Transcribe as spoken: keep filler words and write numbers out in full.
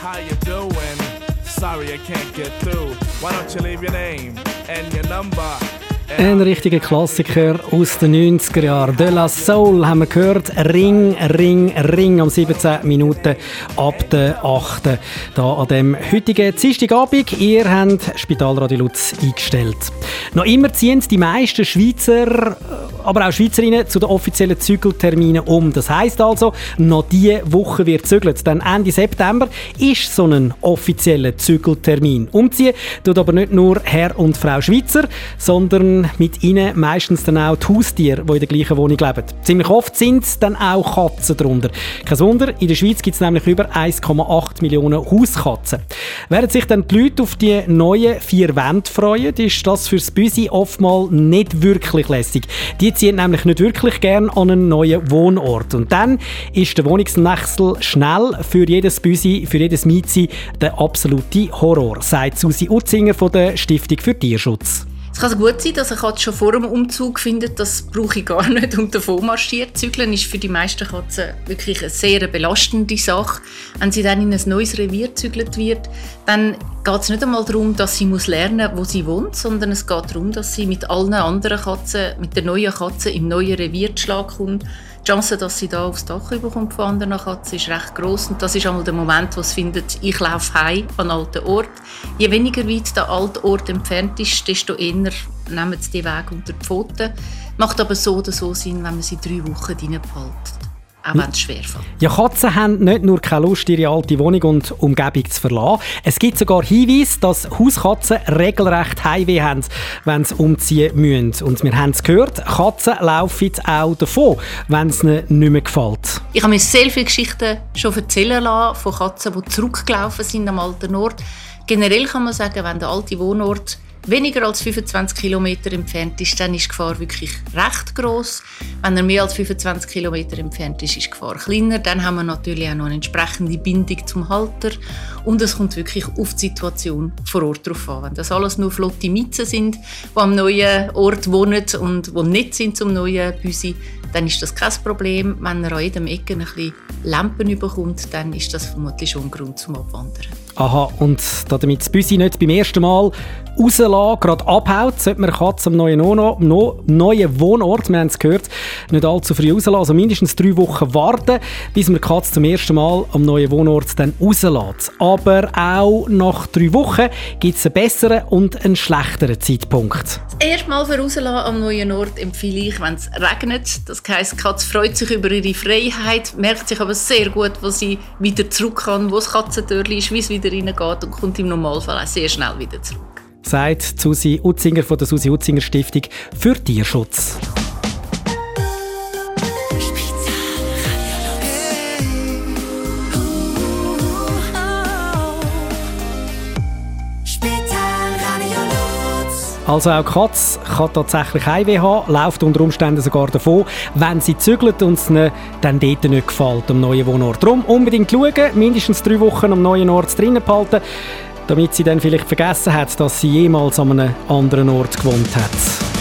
how you doing? Sorry I can't get through. Why don't you leave your name and your number? Ein richtiger Klassiker aus den neunziger Jahren. De La Soul haben wir gehört. Ring, Ring, Ring am siebzehn Minuten ab der achten Da an dem heutigen Dienstagabend. Ihr habt Spitalradio Lutz eingestellt. Noch immer ziehen die meisten Schweizer, aber auch Schweizerinnen zu den offiziellen Zügelterminen um. Das heisst also, noch diese Woche wird zügelt. Denn Ende September ist so ein offizieller Zügeltermin. Umziehen tut aber nicht nur Herr und Frau Schweizer, sondern mit ihnen meistens dann auch die Haustiere, die in der gleichen Wohnung leben. Ziemlich oft sind es dann auch Katzen darunter. Kein Wunder, in der Schweiz gibt es nämlich über eins Komma acht Millionen Hauskatzen. Während sich dann die Leute auf die neuen vier Wände freuen, ist das für das Büsi oftmals nicht wirklich lässig. Die ziehen nämlich nicht wirklich gern an einen neuen Wohnort. Und dann ist der Wohnungswechsel schnell für jedes Büsi, für jedes Miezi der absolute Horror, sagt Susi Utzinger von der Stiftung für Tierschutz. Es kann gut sein, dass eine Katze schon vor dem Umzug findet, das brauche ich gar nicht und davon marschiert. Zügeln ist für die meisten Katzen wirklich eine sehr belastende Sache. Wenn sie dann in ein neues Revier gezügelt wird, dann geht es nicht einmal darum, dass sie lernen muss, wo sie wohnt, sondern es geht darum, dass sie mit allen anderen Katzen, mit der neuen Katze im neuen Revier zu Schlag kommt. Die Chance, dass sie da aufs Dach überkommt von anderen Katzen, ist recht gross. Und das ist einmal der Moment, wo es findet, ich laufe heim an einen alten Ort. Je weniger weit der alte Ort entfernt ist, desto eher nehmen sie den Weg unter die Pfoten. Macht aber so oder so Sinn, wenn man sie drei Wochen drinnen behält. Auch wenn es schwerfällt. Ja, Katzen haben nicht nur keine Lust, ihre alte Wohnung und Umgebung zu verlassen. Es gibt sogar Hinweise, dass Hauskatzen regelrecht Heimweh haben, wenn sie umziehen müssen. Und wir haben es gehört, Katzen laufen auch davon, wenn es ihnen nicht mehr gefällt. Ich habe mir sehr viele Geschichten schon erzählen lassen von Katzen, die zurückgelaufen sind am alten Ort. Generell kann man sagen, wenn der alte Wohnort weniger als fünfundzwanzig Kilometer entfernt ist, dann ist die Gefahr wirklich recht gross. Wenn er mehr als fünfundzwanzig Kilometer entfernt ist, ist die Gefahr kleiner. Dann haben wir natürlich auch noch eine entsprechende Bindung zum Halter. Und es kommt wirklich auf die Situation vor Ort drauf an. Wenn das alles nur flotte Mitzen sind, die am neuen Ort wohnen und die nicht sind zum neuen Büsi, dann ist das kein Problem. Wenn er an jedem Ecke ein bisschen Lampen bekommt, dann ist das vermutlich schon ein Grund zum Abwandern. Aha, und damit das Büsi nicht beim ersten Mal rauslassen, gerade abhaut, sollte man die Katze am neuen, no- no- neuen Wohnort, wir haben es gehört, nicht allzu früh rauslassen, also mindestens drei Wochen warten, bis man die Katze zum ersten Mal am neuen Wohnort dann rauslässt. Aber auch nach drei Wochen gibt es einen besseren und einen schlechteren Zeitpunkt. Das erste Mal für rauslassen am neuen Ort empfehle ich, wenn es regnet. Das heisst, die Katze freut sich über ihre Freiheit, merkt sich aber sehr gut, wo sie wieder zurück kann, wo das Katzentürchen ist, wie es wieder reingeht und kommt im Normalfall auch sehr schnell wieder zurück. Sagt Susi Utzinger von der Susi Utzinger Stiftung für Tierschutz. Also auch die Katze kann tatsächlich Heimweh haben, läuft unter Umständen sogar davon, wenn sie zügelt und es ihnen dann dort nicht gefällt, am neuen Wohnort. Darum unbedingt schauen, mindestens drei Wochen am neuen Ort drinnen behalten, damit sie dann vielleicht vergessen hat, dass sie jemals an einem anderen Ort gewohnt hat.